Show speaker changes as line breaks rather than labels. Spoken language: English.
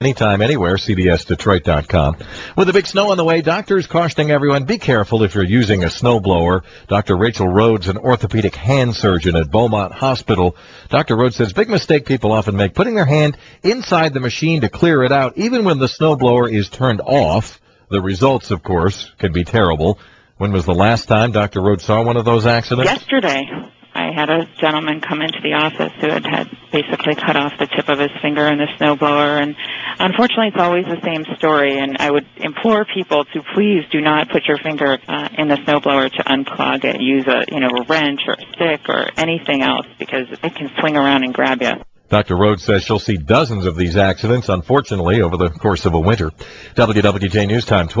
Anytime, anywhere, cbsdetroit.com. With the big snow on the way, doctors cautioning everyone, be careful if you're using a snowblower. Dr. Rachel Rhodes, an orthopedic hand surgeon at Beaumont Hospital. Dr. Rhodes says big mistake people often make, putting their hand inside the machine to clear it out, even when the snowblower is turned off. The results, of course, can be terrible. When was the last time Dr. Rhodes saw one of those accidents?
Yesterday. I had a gentleman come into the office who had basically cut off the tip of his finger in the snowblower, and unfortunately it's always the same story, and I would implore people to please do not put your finger in the snowblower to unclog it. Use a wrench or a stick or anything else, because it can swing around and grab you.
Dr. Rhodes says she'll see dozens of these accidents, unfortunately, over the course of a winter. WWJ News Time 12.